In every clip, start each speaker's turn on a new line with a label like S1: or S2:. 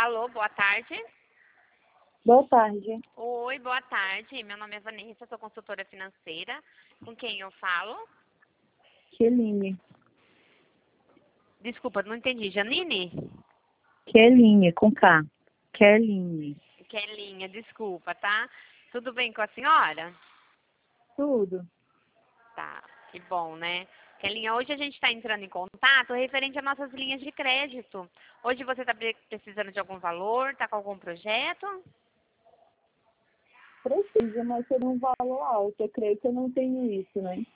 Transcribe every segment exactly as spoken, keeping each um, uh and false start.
S1: Alô, boa tarde.
S2: Boa tarde.
S1: Oi, boa tarde. Meu nome é Vanessa, sou consultora financeira. Com quem eu falo?
S2: Keline.
S1: Desculpa, não entendi. Janine?
S2: Keline, com K. Keline.
S1: Kelinha, desculpa, tá? Tudo bem com a senhora?
S2: Tudo.
S1: Tá, que bom, né? Kelinha, hoje a gente está entrando em contato referente às nossas linhas de crédito. Hoje você está precisando de algum valor? Está com algum projeto?
S2: Precisa, mas seria um valor alto. Eu creio que eu não tenho isso, né?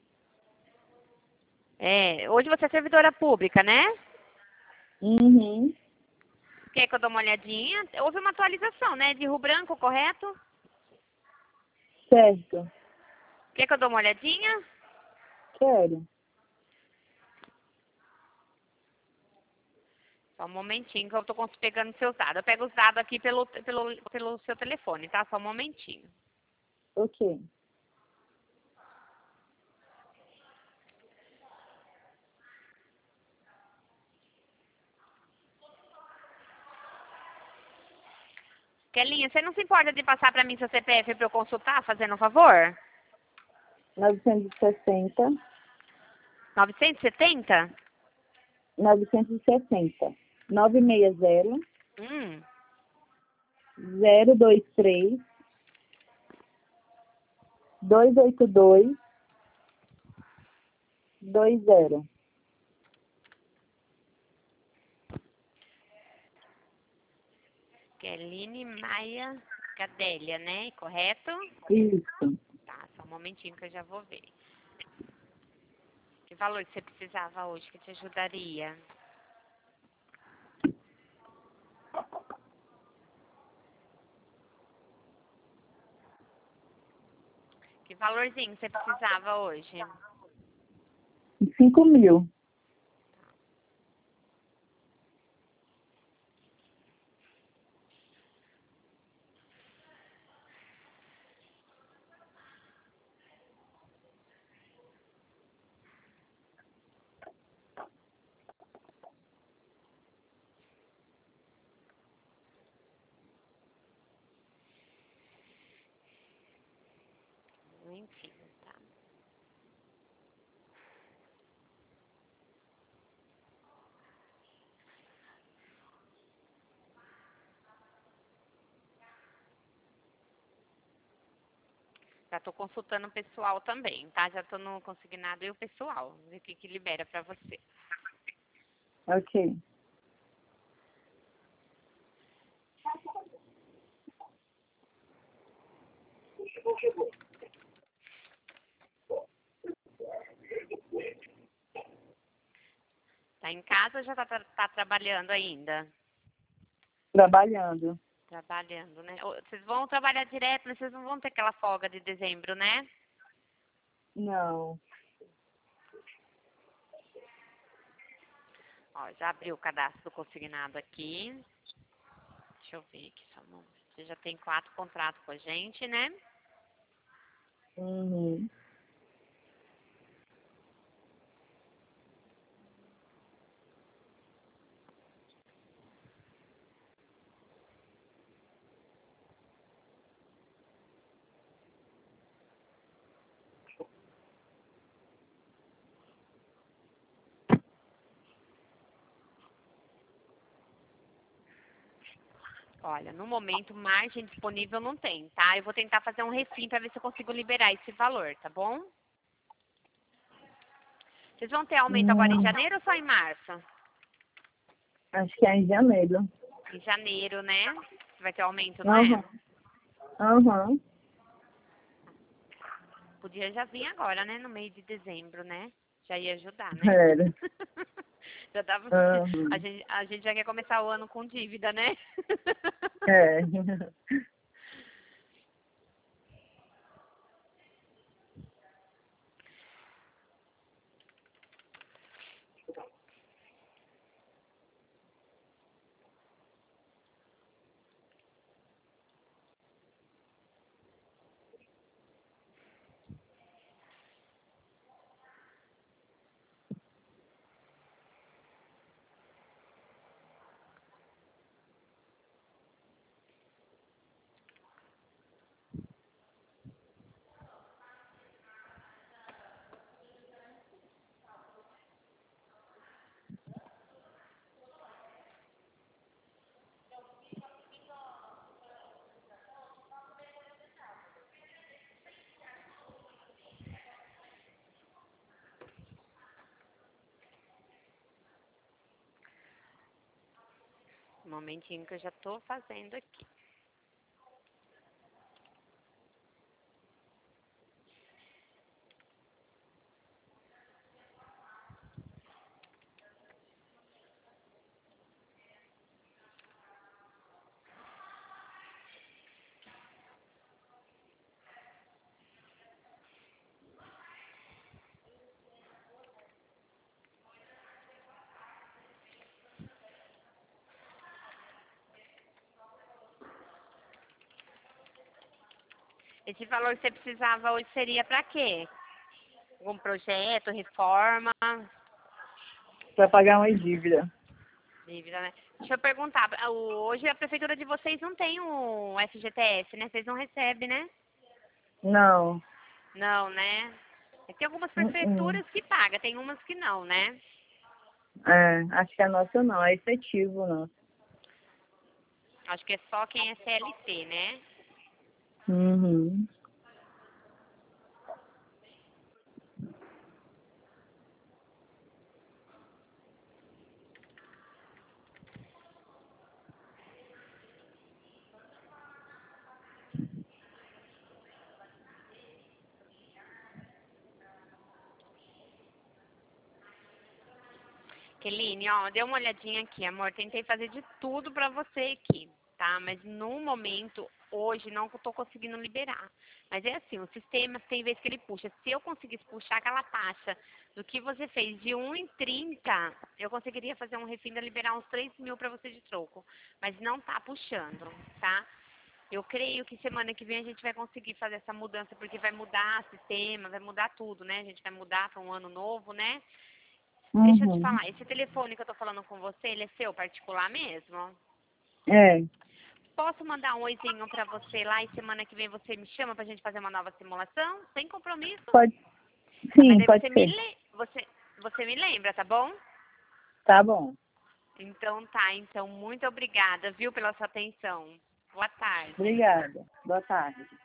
S1: É, hoje você é servidora pública, né?
S2: Uhum.
S1: Quer que eu dê uma olhadinha? Houve uma atualização, né? De Rio Branco, correto?
S2: Certo.
S1: Quer que eu dê uma olhadinha?
S2: Quero.
S1: Só um momentinho que eu tô cons- pegando seus dados. Eu pego os dados aqui pelo, pelo, pelo seu telefone, tá? Só um momentinho.
S2: Ok.
S1: Kelinha, você não se importa de passar para mim seu C P F para eu consultar, fazendo um favor?
S2: novecentos e sessenta.
S1: novecentos e setenta?
S2: novecentos e sessenta. novecentos e sessenta.
S1: Hum,
S2: zero dois três. dois oito dois. dois zero.
S1: Keline Maia Cadélia, né? Correto?
S2: Isso.
S1: Tá, só um momentinho que eu já vou ver. Que valor que você precisava hoje que te ajudaria? Que valorzinho você precisava hoje?
S2: cinco mil.
S1: Um momentinho, tá? Já tô consultando o pessoal também, tá? Já tô no consignado e o pessoal, ver o que que libera pra você.
S2: Ok.
S1: Tá em casa ou já tá, tra- tá trabalhando ainda?
S2: Trabalhando.
S1: Trabalhando, né? Ô, vocês vão trabalhar direto, mas vocês não vão ter aquela folga de dezembro, né?
S2: Não.
S1: Ó, já abri o cadastro do consignado aqui. Deixa eu ver aqui só um momento. Você já tem quatro contratos com a gente, né?
S2: Uhum.
S1: Olha, no momento, margem disponível não tem, tá? Eu vou tentar fazer um refim para ver se eu consigo liberar esse valor, tá bom? Vocês vão ter aumento agora em
S2: Hum,
S1: janeiro ou só em março?
S2: acho que é em janeiro.
S1: Em janeiro, né? Vai ter aumento, não é?
S2: Aham. Aham.
S1: Podia já vir agora, né? No mês de dezembro, né? Já ia ajudar, né?
S2: Era.
S1: Já dava. A
S2: Aham.
S1: gente, a gente já quer começar o ano com dívida, né?
S2: É.
S1: Um momentinho que eu já tô fazendo aqui. Esse valor que você precisava hoje seria para quê? Algum projeto, reforma,
S2: Para pagar uma dívida.
S1: dívida, né? Deixa eu perguntar, o- hoje a prefeitura de vocês não tem o F G T S, né? Vocês não recebem, né?
S2: Não.
S1: Não, né? Tem algumas
S2: Uh-uh.
S1: prefeituras que pagam, tem umas que não, né?
S2: É, acho que a nossa não, é efetivo, não.
S1: Acho que é só quem é C L T, né?
S2: Uhum.
S1: Keline, ó, dê uma olhadinha aqui, amor. Tentei fazer de tudo pra você aqui, tá? Mas no momento, hoje, não tô conseguindo liberar. Mas é assim, o sistema tem vezes que ele puxa. Se eu conseguisse puxar aquela taxa do que você fez de um e trinta, eu conseguiria fazer um refim de liberar uns três mil pra você de troco. Mas não tá puxando, tá? Eu creio que semana que vem a gente vai conseguir fazer essa mudança, porque vai mudar o sistema, vai mudar tudo, né? A gente vai mudar para um ano novo, né? Deixa eu te
S2: Uhum.
S1: falar, esse telefone que eu tô falando com você, ele é seu particular mesmo?
S2: É,
S1: Posso mandar um oizinho pra você lá e semana que vem você me chama pra gente fazer uma nova simulação? Sem compromisso?
S2: pode.
S1: Mas
S2: Sim,
S1: aí
S2: pode
S1: você me,
S2: ser.
S1: le... você, você me lembra, tá bom?
S2: Tá bom.
S1: Então tá, então muito obrigada, viu, pela sua atenção. Boa tarde.
S2: Obrigada. Boa tarde.